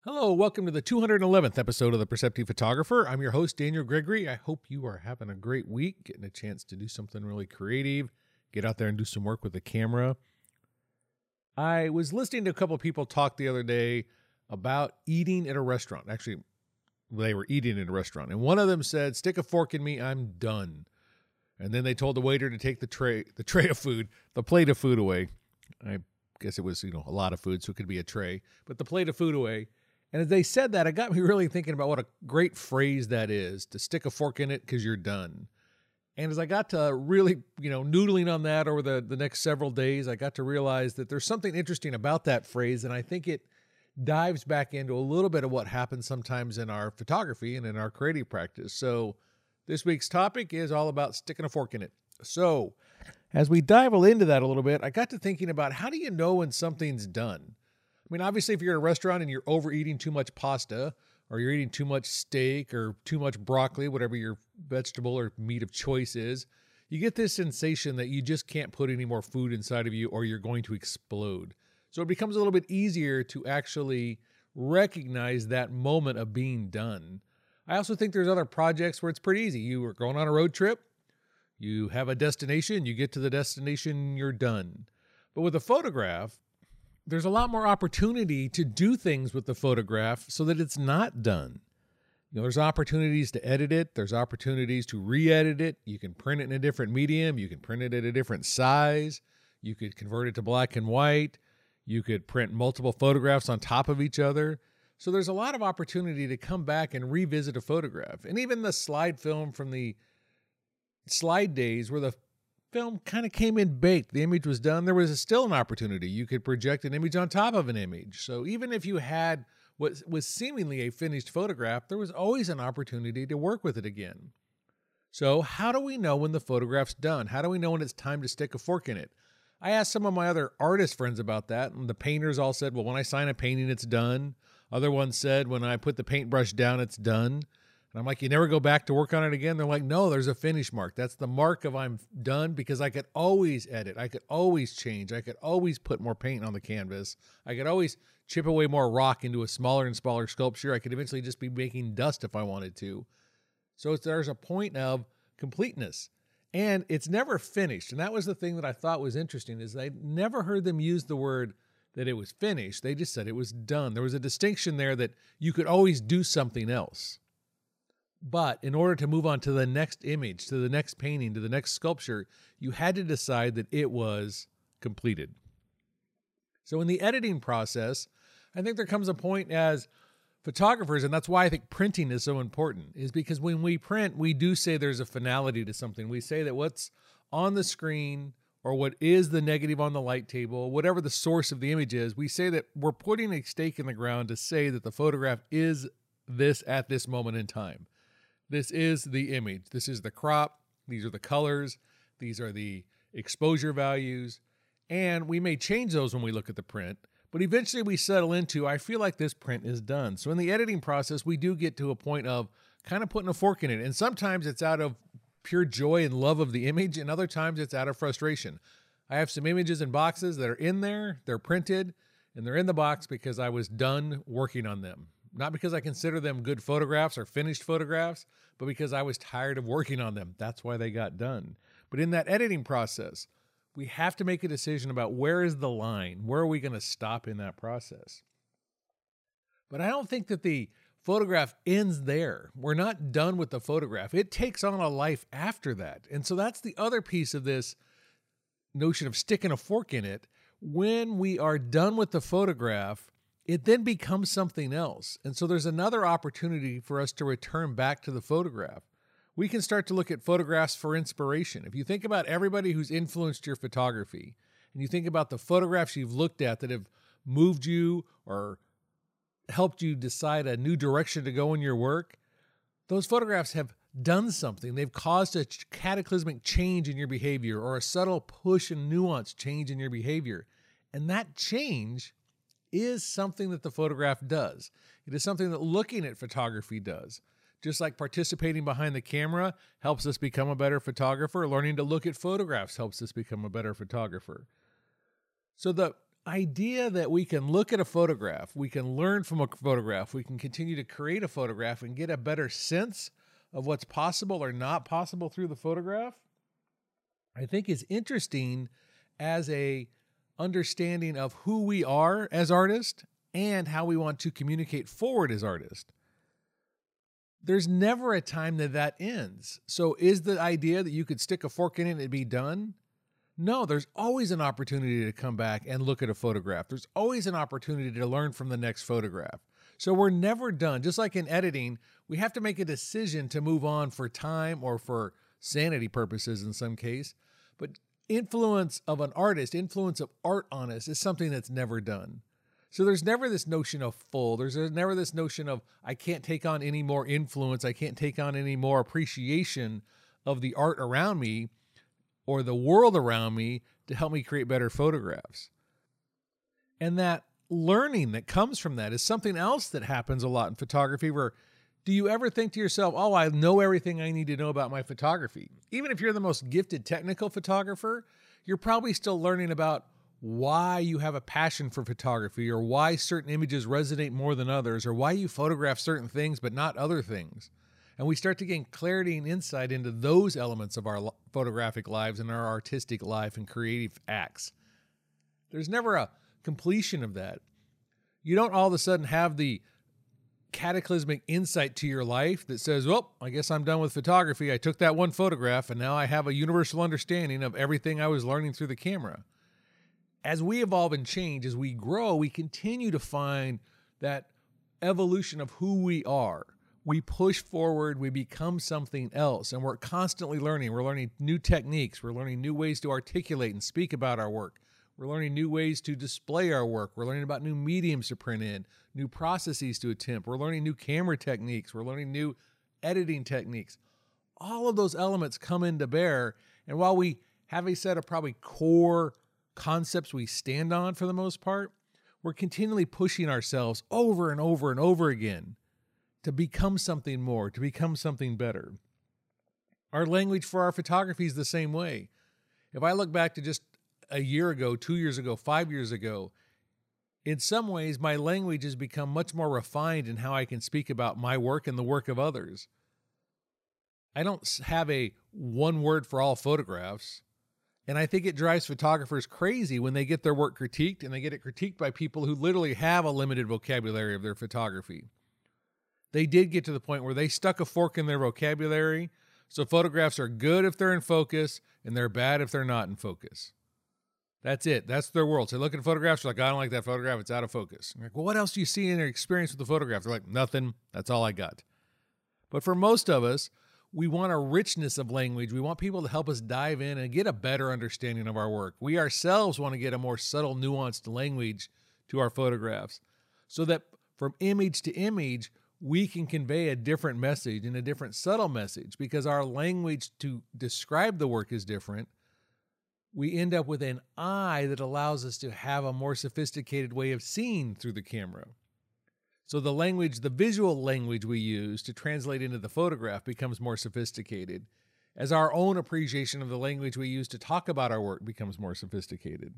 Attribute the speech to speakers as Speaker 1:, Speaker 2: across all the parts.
Speaker 1: Hello, welcome to the 211th episode of The Perceptive Photographer. I'm your host, Daniel Gregory. I hope you are having a great week, getting a chance to do something really creative, get out there and do some work with the camera. I was listening to a couple of people talk the other day about eating at a restaurant. Actually, they were eating at a restaurant, and one of them said, "Stick a fork in me, I'm done." And then they told the waiter to take the plate of food away. I guess it was, a lot of food, so it could be a tray, but the plate of food away. And as they said that, it got me really thinking about what a great phrase that is, to stick a fork in it because you're done. And as I got to really, noodling on that over the next several days, I got to realize that there's something interesting about that phrase, and I think it dives back into a little bit of what happens sometimes in our photography and in our creative practice. So this week's topic is all about sticking a fork in it. So as we dive into that a little bit, I got to thinking about, how do you know when something's done? I mean, obviously, if you're at a restaurant and you're overeating too much pasta, or you're eating too much steak or too much broccoli, whatever your vegetable or meat of choice is, you get this sensation that you just can't put any more food inside of you or you're going to explode. So it becomes a little bit easier to actually recognize that moment of being done. I also think there's other projects where it's pretty easy. You are going on a road trip, you have a destination, you get to the destination, you're done. But with a photograph, there's a lot more opportunity to do things with the photograph so that it's not done. There's opportunities to edit it. There's opportunities to re-edit it. You can print it in a different medium. You can print it at a different size. You could convert it to black and white. You could print multiple photographs on top of each other. So there's a lot of opportunity to come back and revisit a photograph. And even the slide film from the slide days, where the film kind of came in baked, the image was done, there was still an opportunity. You could project an image on top of an image. So even if you had what was seemingly a finished photograph, there was always an opportunity to work with it again. So how do we know when the photograph's done? How do we know when it's time to stick a fork in it? I asked some of my other artist friends about that, and the painters all said, well, when I sign a painting, it's done. Other ones said, when I put the paintbrush down, it's done. And I'm like, you never go back to work on it again? They're like, no, there's a finish mark. That's the mark of I'm done, because I could always edit. I could always change. I could always put more paint on the canvas. I could always chip away more rock into a smaller and smaller sculpture. I could eventually just be making dust if I wanted to. So there's a point of completeness. And it's never finished. And that was the thing that I thought was interesting, is I never heard them use the word that it was finished. They just said it was done. There was a distinction there that you could always do something else. But in order to move on to the next image, to the next painting, to the next sculpture, you had to decide that it was completed. So in the editing process, I think there comes a point as photographers, and that's why I think printing is so important, is because when we print, we do say there's a finality to something. We say that what's on the screen, or what is the negative on the light table, whatever the source of the image is, we say that we're putting a stake in the ground to say that the photograph is this at this moment in time. This is the image. This is the crop. These are the colors. These are the exposure values. And we may change those when we look at the print, but eventually we settle into, I feel like this print is done. So in the editing process, we do get to a point of kind of putting a fork in it. And sometimes it's out of pure joy and love of the image, and other times it's out of frustration. I have some images in boxes that are in there, they're printed, and they're in the box because I was done working on them. Not because I consider them good photographs or finished photographs, but because I was tired of working on them. That's why they got done. But in that editing process, we have to make a decision about, where is the line? Where are we going to stop in that process? But I don't think that the photograph ends there. We're not done with the photograph. It takes on a life after that. And so that's the other piece of this notion of sticking a fork in it. When we are done with the photograph, it then becomes something else. And so there's another opportunity for us to return back to the photograph. We can start to look at photographs for inspiration. If you think about everybody who's influenced your photography, and you think about the photographs you've looked at that have moved you or helped you decide a new direction to go in your work, those photographs have done something. They've caused a cataclysmic change in your behavior, or a subtle push and nuance change in your behavior. And that change is something that the photograph does. It is something that looking at photography does. Just like participating behind the camera helps us become a better photographer, learning to look at photographs helps us become a better photographer. So the idea that we can look at a photograph, we can learn from a photograph, we can continue to create a photograph and get a better sense of what's possible or not possible through the photograph, I think is interesting as a understanding of who we are as artists and how we want to communicate forward as artists. There's never a time that ends. So is the idea that you could stick a fork in it and it'd be done? No, there's always an opportunity to come back and look at a photograph. There's always an opportunity to learn from the next photograph. So we're never done. Just like in editing, we have to make a decision to move on for time or for sanity purposes in some case. But influence of an artist, influence of art on us is something that's never done. So there's never this notion of full. There's never this notion of I can't take on any more influence. I can't take on any more appreciation of the art around me or the world around me to help me create better photographs. And that learning that comes from that is something else that happens a lot in photography where do you ever think to yourself, oh, I know everything I need to know about my photography? Even if you're the most gifted technical photographer, you're probably still learning about why you have a passion for photography or why certain images resonate more than others or why you photograph certain things but not other things. And we start to gain clarity and insight into those elements of our photographic lives and our artistic life and creative acts. There's never a completion of that. You don't all of a sudden have the cataclysmic insight to your life that says, well, I guess I'm done with photography. I took that one photograph and now I have a universal understanding of everything I was learning through the camera. As we evolve and change, as we grow, we continue to find that evolution of who we are. We push forward, we become something else, and we're constantly learning. We're learning new techniques. We're learning new ways to articulate and speak about our work. We're learning new ways to display our work. We're learning about new mediums to print in, new processes to attempt. We're learning new camera techniques. We're learning new editing techniques. All of those elements come into bear, and while we have a set of probably core concepts we stand on for the most part, we're continually pushing ourselves over and over and over again to become something more, to become something better. Our language for our photography is the same way. If I look back to just a year ago, 2 years ago, 5 years ago, in some ways my language has become much more refined in how I can speak about my work and the work of others. I don't have a one word for all photographs. And I think it drives photographers crazy when they get their work critiqued and they get it critiqued by people who literally have a limited vocabulary of their photography. They did get to the point where they stuck a fork in their vocabulary. So photographs are good if they're in focus and they're bad if they're not in focus. That's it. That's their world. So they look at photographs, they're like, I don't like that photograph. It's out of focus. I'm like, well, what else do you see in their experience with the photograph? They're like, nothing. That's all I got. But for most of us, we want a richness of language. We want people to help us dive in and get a better understanding of our work. We ourselves want to get a more subtle, nuanced language to our photographs so that from image to image, we can convey a different message and a different subtle message because our language to describe the work is different. We end up with an eye that allows us to have a more sophisticated way of seeing through the camera. So the language, the visual language we use to translate into the photograph becomes more sophisticated as our own appreciation of the language we use to talk about our work becomes more sophisticated.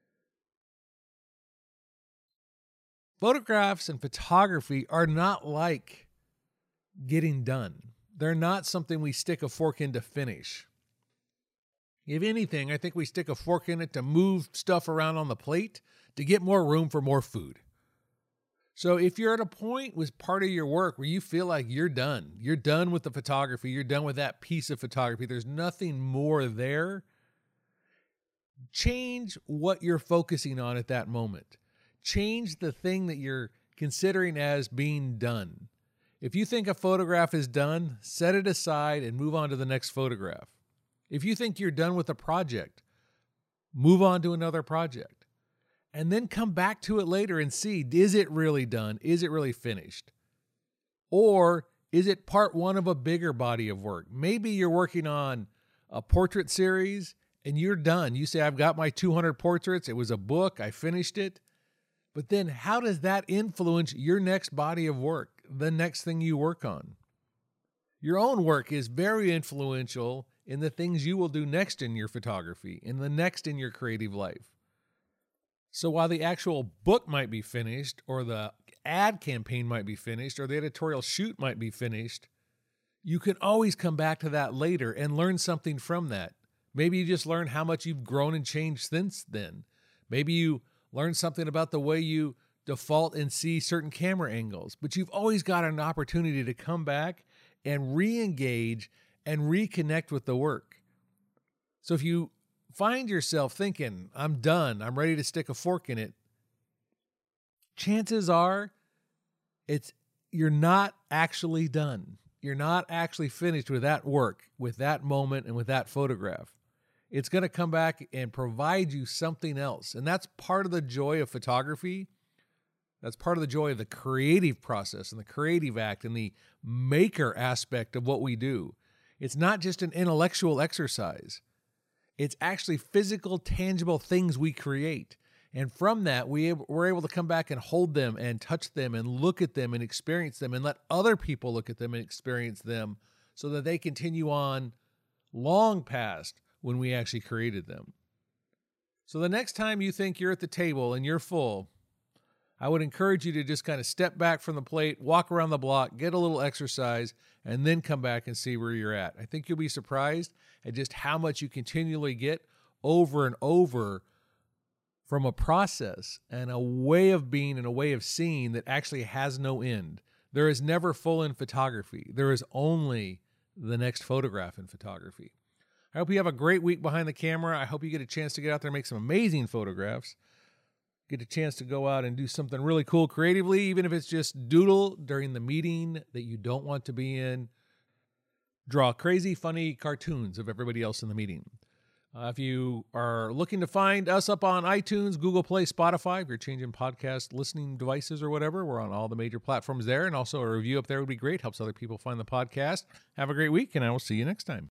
Speaker 1: Photographs and photography are not like getting done. They're not something we stick a fork in to finish. If anything, I think we stick a fork in it to move stuff around on the plate to get more room for more food. So if you're at a point with part of your work where you feel like you're done with the photography, you're done with that piece of photography, there's nothing more there, change what you're focusing on at that moment. Change the thing that you're considering as being done. If you think a photograph is done, set it aside and move on to the next photograph. If you think you're done with a project, move on to another project. And then come back to it later and see, is it really done? Is it really finished? Or is it part one of a bigger body of work? Maybe you're working on a portrait series and you're done. You say, I've got my 200 portraits. It was a book. I finished it. But then how does that influence your next body of work, the next thing you work on? Your own work is very influential in the things you will do next in your photography, in the next in your creative life. So while the actual book might be finished, or the ad campaign might be finished, or the editorial shoot might be finished, you can always come back to that later and learn something from that. Maybe you just learn how much you've grown and changed since then. Maybe you learn something about the way you default and see certain camera angles, but you've always got an opportunity to come back and re-engage and reconnect with the work. So if you find yourself thinking, I'm done, I'm ready to stick a fork in it, chances are you're not actually done. You're not actually finished with that work, with that moment, and with that photograph. It's going to come back and provide you something else. And that's part of the joy of photography. That's part of the joy of the creative process and the creative act and the maker aspect of what we do. It's not just an intellectual exercise. It's actually physical, tangible things we create. And from that, we're able to come back and hold them and touch them and look at them and experience them and let other people look at them and experience them so that they continue on long past when we actually created them. So the next time you think you're at the table and you're full, I would encourage you to just kind of step back from the plate, walk around the block, get a little exercise, and then come back and see where you're at. I think you'll be surprised at just how much you continually get over and over from a process and a way of being and a way of seeing that actually has no end. There is never full in photography. There is only the next photograph in photography. I hope you have a great week behind the camera. I hope you get a chance to get out there and make some amazing photographs. Get a chance to go out and do something really cool creatively, even if it's just doodle during the meeting that you don't want to be in. Draw crazy, funny cartoons of everybody else in the meeting. If you are looking to find us up on iTunes, Google Play, Spotify, if you're changing podcast listening devices or whatever, we're on all the major platforms there. And also a review up there would be great. Helps other people find the podcast. Have a great week, and I will see you next time.